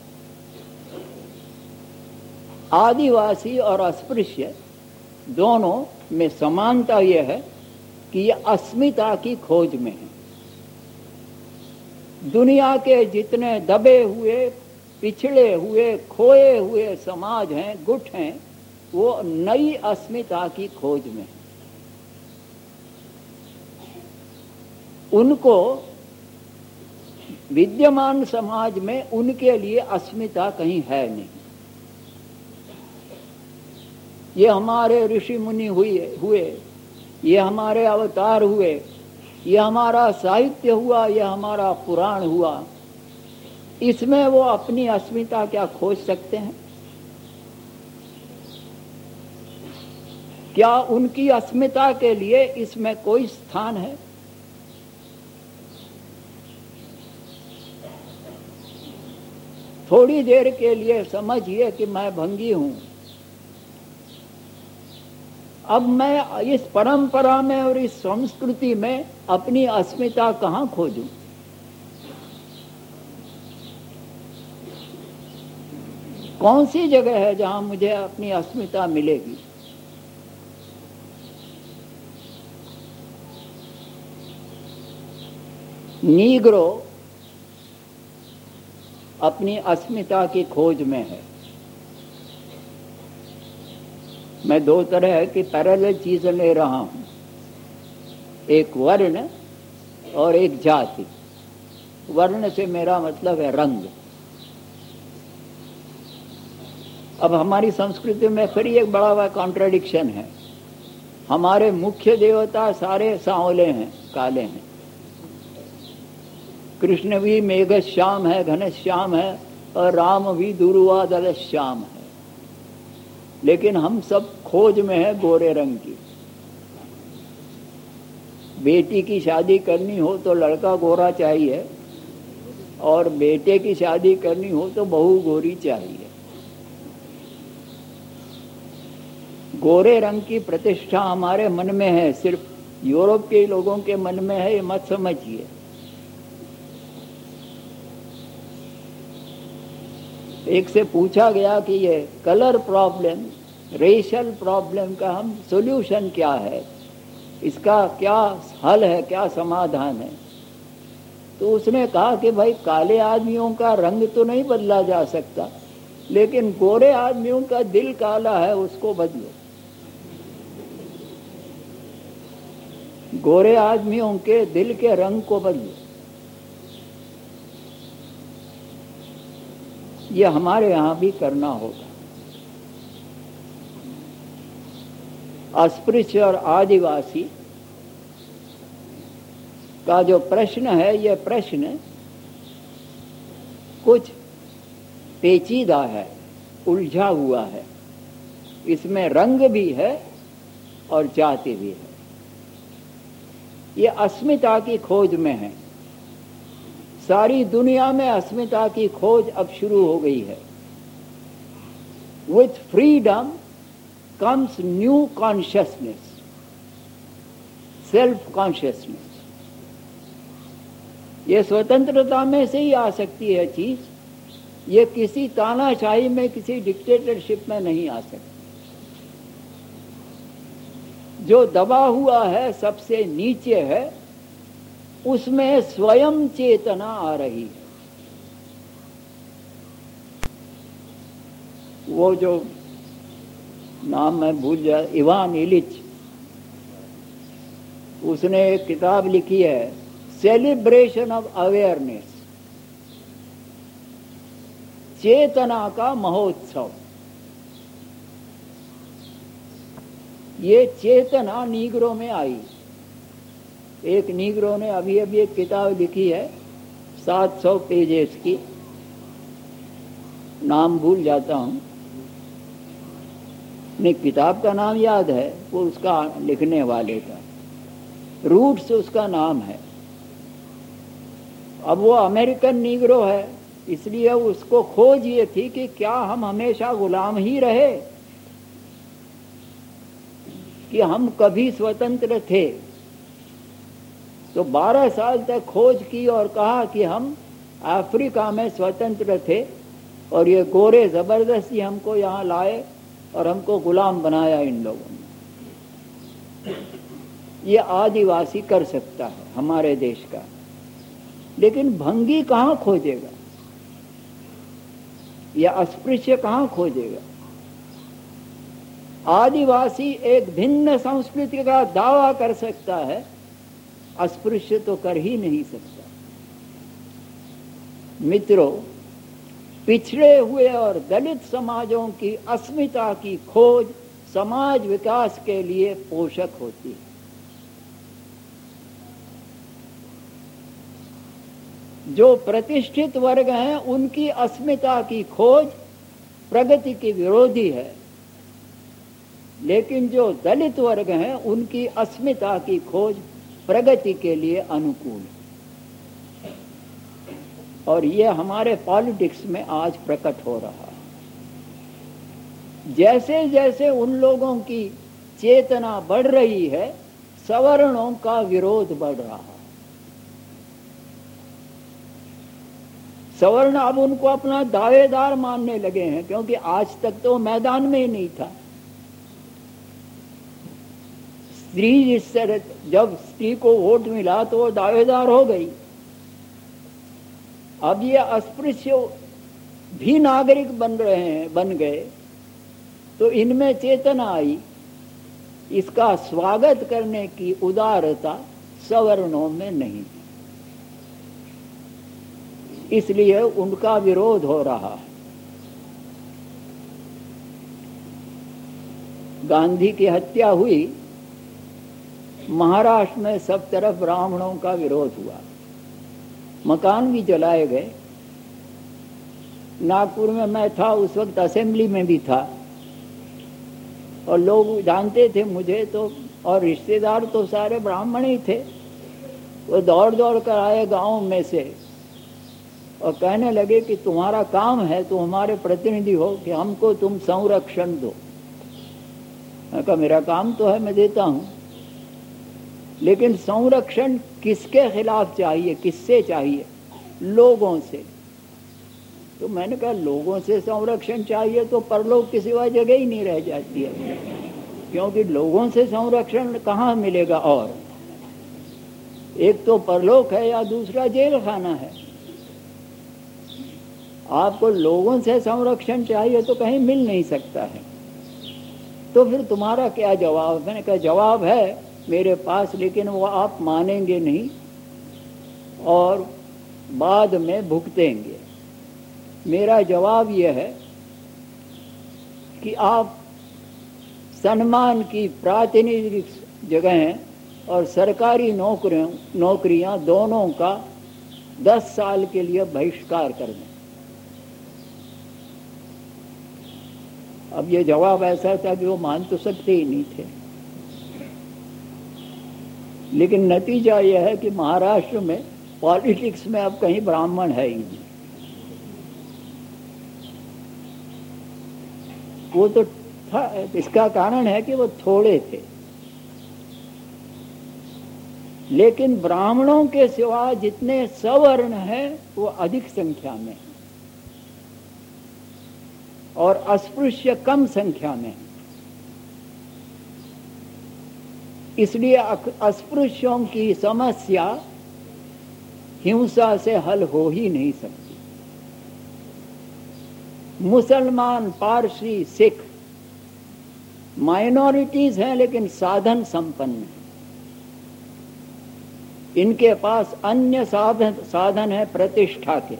आदिवासी और अस्पृश्य दोनों में समानता यह है कि ये अस्मिता की खोज में है। दुनिया के जितने दबे हुए, पिछड़े हुए, खोए हुए समाज हैं, गुट हैं, वो नई अस्मिता की खोज में। उनको विद्यमान समाज में उनके लिए अस्मिता कहीं है नहीं। ये हमारे ऋषि मुनि हुए, ये हमारे अवतार हुए, ये हमारा साहित्य हुआ, ये हमारा पुराण हुआ, इसमें वो अपनी अस्मिता क्या खोज सकते हैं? क्या उनकी अस्मिता के लिए इसमें कोई स्थान है? थोड़ी देर के लिए समझिए कि मैं भंगी हूं। अब मैं इस परंपरा में और इस संस्कृति में अपनी अस्मिता कहां खोजूं? कौन सी जगह है जहां मुझे अपनी अस्मिता मिलेगी? नीग्रो अपनी अस्मिता की खोज में है। मैं दो तरह की पैरेलल चीजें ले रहा हूं, एक वर्ण और एक जाति। वर्ण से मेरा मतलब है रंग। अब हमारी संस्कृति में फिर एक बड़ा हुआ कॉन्ट्रडिक्शन है। हमारे मुख्य देवता सारे सांवले हैं, काले हैं। कृष्ण भी मेघ श्याम है, घनश्याम है, और राम भी दुर्वा दल श्याम है। लेकिन हम सब खोज में है गोरे रंग की। बेटी की शादी करनी हो तो लड़का गोरा चाहिए, और बेटे की शादी करनी हो तो बहू गोरी चाहिए। गोरे रंग की प्रतिष्ठा हमारे मन में है, सिर्फ यूरोप के लोगों के मन में है, ये मत समझिए। एक से पूछा गया कि ये कलर प्रॉब्लम, रेशियल प्रॉब्लम का हम सॉल्यूशन क्या है, इसका क्या हल है, क्या समाधान है? तो उसने कहा कि भाई काले आदमियों का रंग तो नहीं बदला जा सकता, लेकिन गोरे आदमियों का दिल काला है, उसको बदलो। गोरे आदमियों के दिल के रंग को बदलो। ये हमारे यहां भी करना होगा। अस्पृश्य और आदिवासी का जो प्रश्न है, यह प्रश्न कुछ पेचीदा है, उलझा हुआ है। इसमें रंग भी है और जाति भी है। ये अस्मिता की खोज में है। सारी दुनिया में अस्मिता की खोज अब शुरू हो गई है। With freedom comes new consciousness, self consciousness. ये स्वतंत्रता में से ही आ सकती है चीज। ये किसी तानाशाही में, किसी डिक्टेटरशिप में नहीं आ सकती। जो दबा हुआ है, सबसे नीचे है, उसमें स्वयं चेतना आ रही है। वो जो नाम मैं भूल जाए, इवान इलिच, उसने एक किताब लिखी है, सेलिब्रेशन ऑफ अवेयरनेस, चेतना का महोत्सव। ये चेतना नीग्रो में आई। एक नीग्रो ने अभी अभी एक किताब लिखी है 700 पेजेस की, नाम भूल जाता हूं, नहीं किताब का नाम याद है, वो उसका लिखने वाले का, रूट्स उसका नाम है। अब वो अमेरिकन नीग्रो है, इसलिए उसको खोज ये थी कि क्या हम हमेशा गुलाम ही रहे, कि हम कभी स्वतंत्र थे। तो 12 साल तक खोज की और कहा कि हम अफ्रीका में स्वतंत्र थे, और ये गोरे जबरदस्ती हमको यहाँ लाए और हमको गुलाम बनाया इन लोगों ने। ये आदिवासी कर सकता है हमारे देश का। लेकिन भंगी कहां खोजेगा या अस्पृश्य कहां खोजेगा? आदिवासी एक भिन्न संस्कृति का दावा कर सकता है, अस्पृश्य तो कर ही नहीं सकता। मित्रों, पिछड़े हुए और दलित समाजों की अस्मिता की खोज समाज विकास के लिए पोषक होती है। जो प्रतिष्ठित वर्ग हैं उनकी अस्मिता की खोज प्रगति के विरोधी है, लेकिन जो दलित वर्ग हैं उनकी अस्मिता की खोज प्रगति के लिए अनुकूल है। और ये हमारे पॉलिटिक्स में आज प्रकट हो रहा है। जैसे जैसे उन लोगों की चेतना बढ़ रही है, सवर्णों का विरोध बढ़ रहा है। सवर्ण अब उनको अपना दावेदार मानने लगे हैं, क्योंकि आज तक तो मैदान में ही नहीं था। स्त्री जिस तरह, जब स्त्री को वोट मिला तो वो दावेदार हो गई। अब ये अस्पृश्य भी नागरिक बन गए, तो इनमें चेतना आई। इसका स्वागत करने की उदारता सवर्णों में नहीं, इसलिए उनका विरोध हो रहा है। गांधी की हत्या हुई, महाराष्ट्र में सब तरफ ब्राह्मणों का विरोध हुआ, मकान भी जलाए गए। नागपुर में मैं था, उस वक्त असेंबली में भी था, और लोग जानते थे मुझे तो, और रिश्तेदार तो सारे ब्राह्मण ही थे। वो दौड़ दौड़ कर आए गांव में से और कहने लगे कि तुम्हारा काम है, तुम हमारे प्रतिनिधि हो, कि हमको तुम संरक्षण दो। मैं कहा मेरा काम तो है, मैं देता हूं, लेकिन संरक्षण किसके खिलाफ चाहिए, किससे चाहिए? लोगों से। तो मैंने कहा लोगों से संरक्षण चाहिए तो परलोक की सिवा जगह ही नहीं रह जाती है, क्योंकि लोगों से संरक्षण कहाँ मिलेगा? और एक तो परलोक है या दूसरा जेल खाना है। आपको लोगों से संरक्षण चाहिए तो कहीं मिल नहीं सकता है। तो फिर तुम्हारा क्या जवाब? मैंने कहा जवाब है मेरे पास, लेकिन वो आप मानेंगे नहीं और बाद में भुगतेंगे। मेरा जवाब यह है कि आप सम्मान की प्रातिनिधिक जगहें और सरकारी नौकरियां दोनों का 10 साल के लिए बहिष्कार कर दें। अब ये जवाब ऐसा था कि वो मान तो सकते ही नहीं थे, लेकिन नतीजा यह है कि महाराष्ट्र में पॉलिटिक्स में अब कहीं ब्राह्मण है ही नहीं। वो तो था, इसका कारण है कि वो थोड़े थे, लेकिन ब्राह्मणों के सिवा जितने सवर्ण हैं वो अधिक संख्या में, और अस्पृश्य कम संख्या में। इसलिए अस्पृश्यों की समस्या हिंसा से हल हो ही नहीं सकती। मुसलमान, पारसी, सिख माइनॉरिटीज हैं, लेकिन साधन संपन्न हैं। इनके पास अन्य साधन है प्रतिष्ठा के।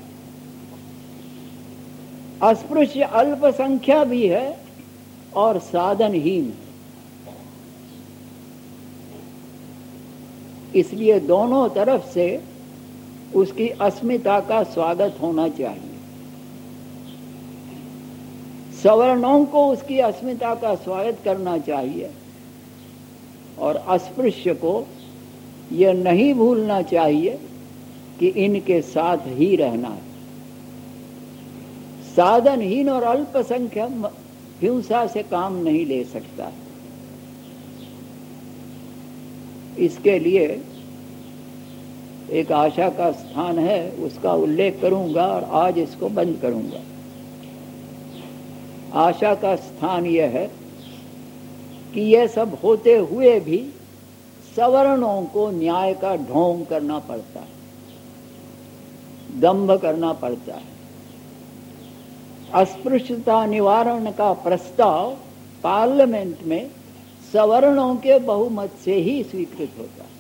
अस्पृश्य अल्पसंख्या भी है और साधनहीन है। इसलिए दोनों तरफ से उसकी अस्मिता का स्वागत होना चाहिए। सवर्णों को उसकी अस्मिता का स्वागत करना चाहिए, और अस्पृश्य को यह नहीं भूलना चाहिए कि इनके साथ ही रहना है। साधनहीन और अल्पसंख्यक हिंसा से काम नहीं ले सकता। इसके लिए एक आशा का स्थान है, उसका उल्लेख करूंगा और आज इसको बंद करूंगा। आशा का स्थान यह है कि यह सब होते हुए भी सवर्णों को न्याय का ढोंग करना पड़ता है। दंभ करना पड़ता है। अस्पृश्यता निवारण का प्रस्ताव पार्लियामेंट में सवर्णों के बहुमत से ही स्वीकृत होता है।